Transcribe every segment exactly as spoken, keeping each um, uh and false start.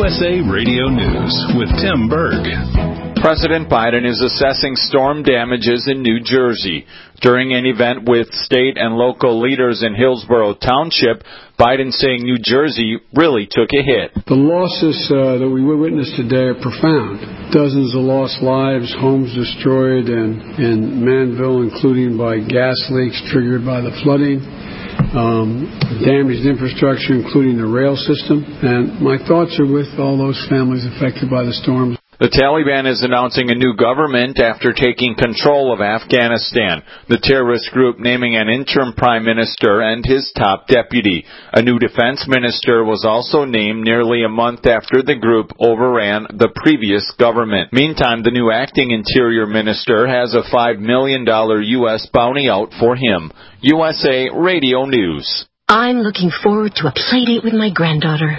S A Radio News with Tim Berg. President Biden is assessing storm damages in New Jersey. During an event with state and local leaders in Hillsborough Township, Biden saying New Jersey really took a hit. The losses uh, that we witnessed today are profound. Dozens of lost lives, homes destroyed in, in Manville, including by gas leaks triggered by the flooding. Um, damaged infrastructure, including the rail system. And my thoughts are with all those families affected by the storms. The Taliban is announcing a new government after taking control of Afghanistan. The terrorist group naming an interim prime minister and his top deputy. A new defense minister was also named nearly a month after the group overran the previous government. Meantime, the new acting interior minister has a five million dollars U S bounty out for him. U S A Radio News. I'm looking forward to a playdate with my granddaughter.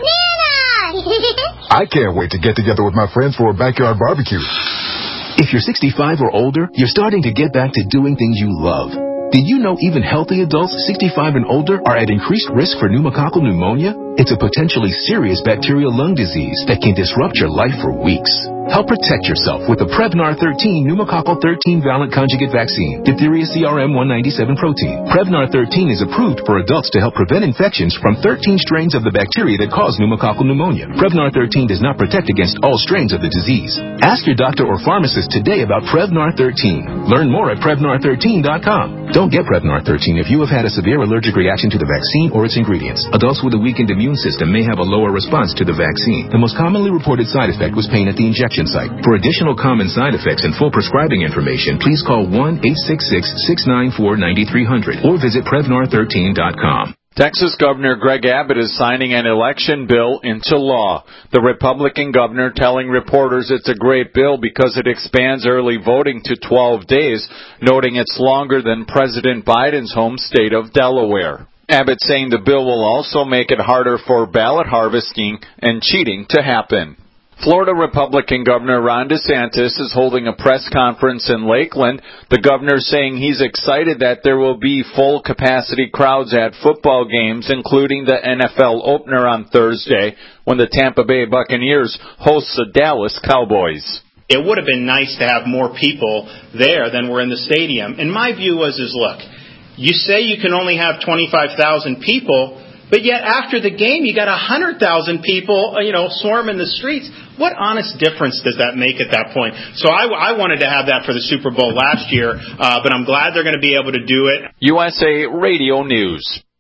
I can't wait to get together with my friends for a backyard barbecue. If you're sixty-five or older, you're starting to get back to doing things you love. Did you know even healthy adults sixty-five and older are at increased risk for pneumococcal pneumonia? It's a potentially serious bacterial lung disease that can disrupt your life for weeks. Help protect yourself with the Prevnar thirteen pneumococcal thirteen valent conjugate vaccine, diphtheria C R M one ninety-seven protein. Prevnar thirteen is approved for adults to help prevent infections from thirteen strains of the bacteria that cause pneumococcal pneumonia. Prevnar thirteen does not protect against all strains of the disease. Ask your doctor or pharmacist today about Prevnar thirteen. Learn more at Prevnar thirteen dot com. Don't get Prevnar thirteen if you have had a severe allergic reaction to the vaccine or its ingredients. Adults with a weakened immune system may have a lower response to the vaccine. The most commonly reported side effect was pain at the injection site. For additional common side effects and full prescribing information, please call one eight six six, six nine four, nine three zero zero or visit Prevnar thirteen dot com. Texas Governor Greg Abbott is signing an election bill into law. The Republican governor telling reporters it's a great bill because it expands early voting to twelve days, noting it's longer than President Biden's home state of Delaware. Abbott saying the bill will also make it harder for ballot harvesting and cheating to happen. Florida Republican Governor Ron DeSantis is holding a press conference in Lakeland. The governor saying he's excited that there will be full capacity crowds at football games, including the N F L opener on Thursday when the Tampa Bay Buccaneers host the Dallas Cowboys. It would have been nice to have more people there than were in the stadium. And my view was, is look, you say you can only have twenty-five thousand people, but yet after the game, you got one hundred thousand people, you know, swarming the streets. What honest difference does that make at that point? So I, I wanted to have that for the Super Bowl last year, uh, but I'm glad they're going to be able to do it. U S A Radio News.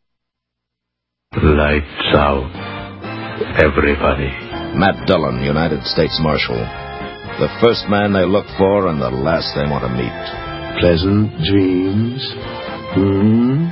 Lights out, everybody. Matt Dillon, United States Marshal. The first man they look for and the last they want to meet. Pleasant dreams. Hmm?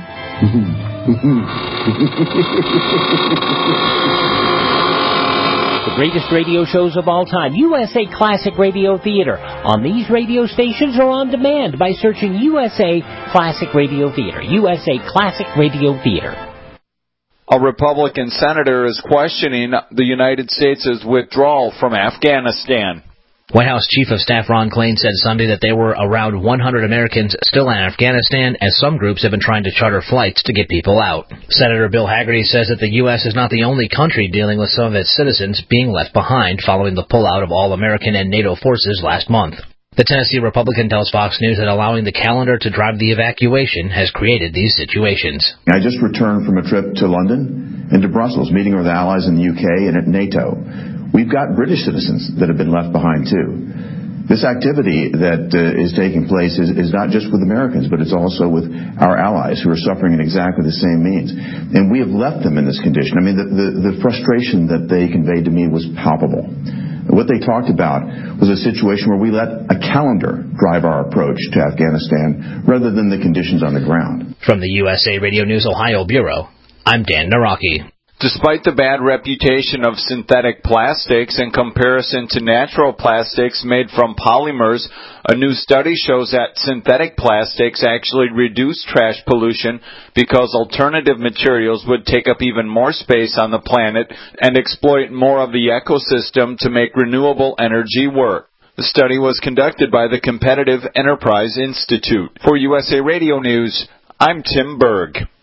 The greatest radio shows of all time, U S A Classic Radio Theater, on these radio stations or on demand by searching U S A Classic Radio Theater. U S A Classic Radio Theater. A Republican senator is questioning the United States' withdrawal from Afghanistan. White House Chief of Staff Ron Klain said Sunday that there were around one hundred Americans still in Afghanistan, as some groups have been trying to charter flights to get people out. Senator Bill Hagerty says that the U S is not the only country dealing with some of its citizens being left behind following the pullout of all American and NATO forces last month. The Tennessee Republican tells Fox News that allowing the calendar to drive the evacuation has created these situations. I just returned from a trip to London and to Brussels, meeting with allies in the U K and at NATO. We've got British citizens that have been left behind, too. This activity that uh, is taking place is, is not just with Americans, but it's also with our allies who are suffering in exactly the same means. And we have left them in this condition. I mean, the, the, the frustration that they conveyed to me was palpable. What they talked about was a situation where we let a calendar drive our approach to Afghanistan rather than the conditions on the ground. From the U S A Radio News Ohio Bureau, I'm Dan Naraki. Despite the bad reputation of synthetic plastics in comparison to natural plastics made from polymers, a new study shows that synthetic plastics actually reduce trash pollution because alternative materials would take up even more space on the planet and exploit more of the ecosystem to make renewable energy work. The study was conducted by the Competitive Enterprise Institute. For U S A Radio News, I'm Tim Berg.